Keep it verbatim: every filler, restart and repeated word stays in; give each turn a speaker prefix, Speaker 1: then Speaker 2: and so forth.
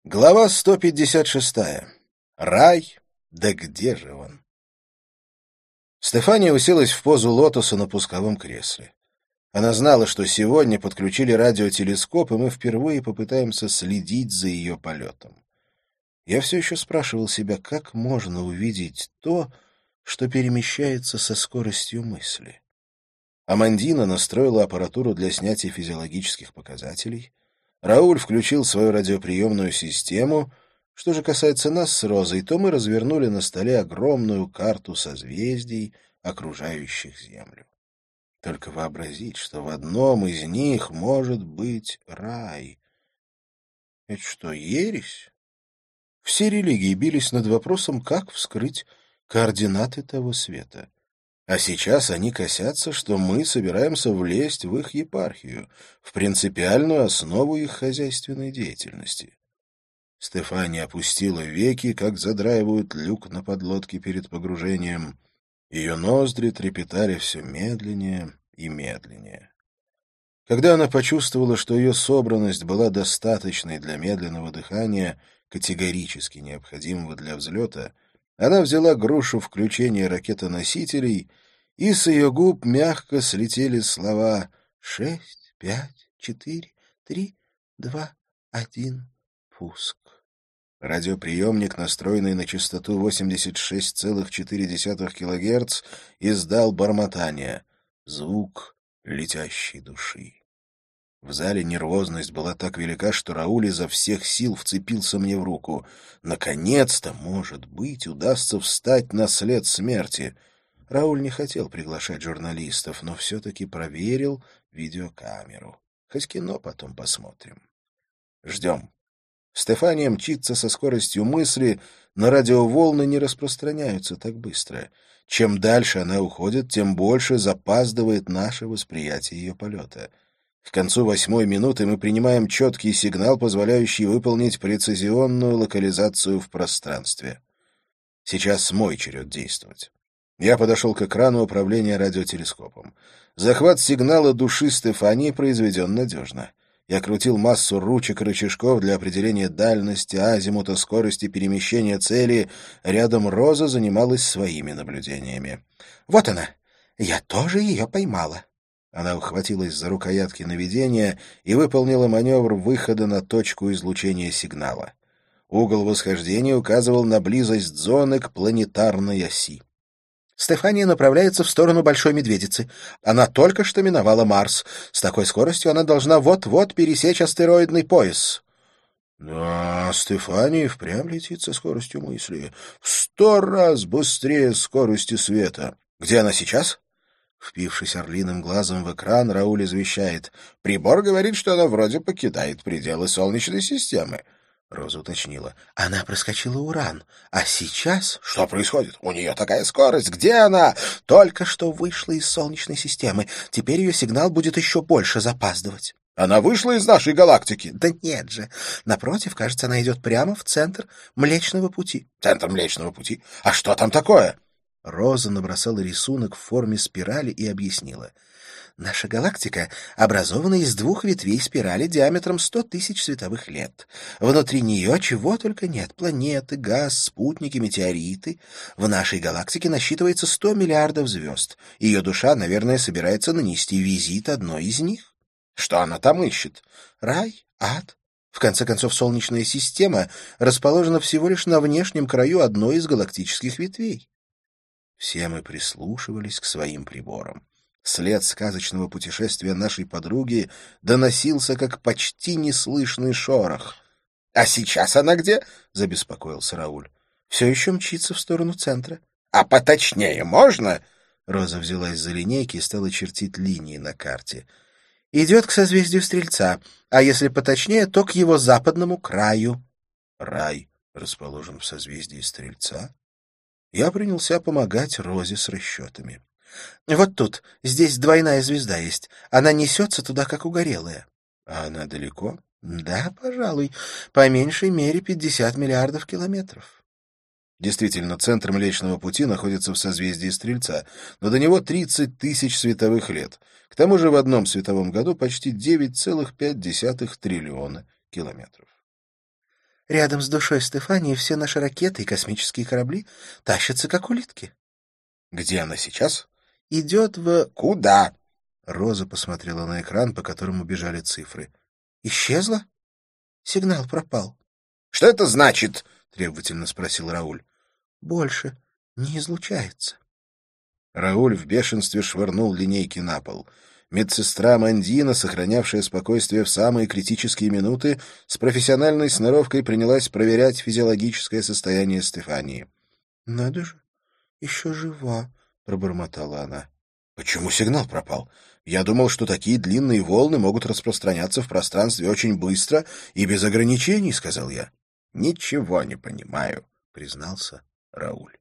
Speaker 1: Глава сто пятьдесят шестая. Рай, да где же он? Стефания уселась в позу лотоса на пусковом кресле. Она знала, что сегодня подключили радиотелескоп, и мы впервые попытаемся следить за ее полетом. Я все еще спрашивал себя, как можно увидеть то, что перемещается со скоростью мысли. Амандина настроила аппаратуру для снятия физиологических показателей. Рауль включил свою радиоприемную систему. Что же касается нас с Розой, то мы развернули на столе огромную карту созвездий, окружающих Землю. Только вообразить, что в одном из них может быть рай. Это что, ересь? Все религии бились над вопросом, как вскрыть координаты того света. А сейчас они косятся, что мы собираемся влезть в их епархию, в принципиальную основу их хозяйственной деятельности. Стефания опустила веки, как задраивают люк на подлодке перед погружением. Ее ноздри трепетали все медленнее и медленнее. Когда она почувствовала, что ее собранность была достаточной для медленного дыхания, категорически необходимого для взлета, она взяла грушу включения ракетоносителей, и с ее губ мягко слетели слова «шесть, пять, четыре, три, два, один, пуск». Радиоприемник, настроенный на частоту восемьдесят шесть целых четыре десятых килогерца, издал бормотание — звук летящей души. В зале нервозность была так велика, что Рауль изо всех сил вцепился мне в руку. Наконец-то, может быть, удастся встать на след смерти. Рауль не хотел приглашать журналистов, но все-таки проверил видеокамеру. Хоть кино потом посмотрим. Ждем. Стефания мчится со скоростью мысли, но радиоволны не распространяются так быстро. Чем дальше она уходит, тем больше запаздывает наше восприятие ее полета. К концу восьмой минуты мы принимаем четкий сигнал, позволяющий выполнить прецизионную локализацию в пространстве. Сейчас мой черед действовать. Я подошел к экрану управления радиотелескопом. Захват сигнала души Стефании произведен надежно. Я крутил массу ручек и рычажков для определения дальности, азимута, скорости перемещения цели. Рядом Роза занималась своими наблюдениями. «Вот она! Я тоже ее поймала!» Она ухватилась за рукоятки наведения и выполнила маневр выхода на точку излучения сигнала. Угол восхождения указывал на близость зоны к планетарной оси. Стефания направляется в сторону Большой Медведицы. Она только что миновала Марс. С такой скоростью она должна вот-вот пересечь астероидный пояс. Да, Стефания впрямь летит со скоростью мысли. В сто раз быстрее скорости света. Где она сейчас? Впившись орлиным глазом в экран, Рауль извещает. Прибор говорит, что она вроде покидает пределы Солнечной системы. Роза уточнила. Она проскочила Уран. А сейчас... Что происходит? У нее такая скорость. Где она? Только что вышла из Солнечной системы. Теперь ее сигнал будет еще больше запаздывать. Она вышла из нашей галактики? Да нет же. Напротив, кажется, она идет прямо в центр Млечного Пути. Центр Млечного Пути? А что там такое? Роза набросала рисунок в форме спирали и объяснила. Наша галактика образована из двух ветвей спирали диаметром сто тысяч световых лет. Внутри нее чего только нет — планеты, газ, спутники, метеориты. В нашей галактике насчитывается сто миллиардов звезд. Ее душа, наверное, собирается нанести визит одной из них. Что она там ищет? Рай? Ад? В конце концов, Солнечная система расположена всего лишь на внешнем краю одной из галактических ветвей. Все мы прислушивались к своим приборам. След сказочного путешествия нашей подруги доносился как почти неслышный шорох. — А сейчас она где? — забеспокоился Рауль. — Все еще мчится в сторону центра. — А поточнее можно? Роза взялась за линейки и стала чертить линии на карте. — Идет к созвездию Стрельца, а если поточнее, то к его западному краю. Рай расположен в созвездии Стрельца? Я принялся помогать Розе с расчетами. Вот тут, здесь двойная звезда есть. Она несется туда, как угорелая. А она далеко? Да, пожалуй, по меньшей мере пятьдесят миллиардов километров. Действительно, центр Млечного Пути находится в созвездии Стрельца, но до него тридцать тысяч световых лет. К тому же в одном световом году почти девять целых пять десятых триллиона километров.
Speaker 2: Рядом с душой Стефании все наши ракеты и космические корабли тащатся, как улитки.
Speaker 1: Где она сейчас?
Speaker 2: Идет в...
Speaker 1: Куда?
Speaker 2: Роза посмотрела на экран, по которому бежали цифры. Исчезла? Сигнал пропал.
Speaker 1: Что это значит? Требовательно спросил Рауль.
Speaker 2: Больше не излучается.
Speaker 1: Рауль в бешенстве швырнул линейки на пол. Медсестра Мандина, сохранявшая спокойствие в самые критические минуты, с профессиональной сноровкой принялась проверять физиологическое состояние Стефании.
Speaker 2: — Надо же, еще жива, — пробормотала она.
Speaker 1: — Почему сигнал пропал? Я думал, что такие длинные волны могут распространяться в пространстве очень быстро и без ограничений, — сказал я. — Ничего не понимаю, — признался Рауль.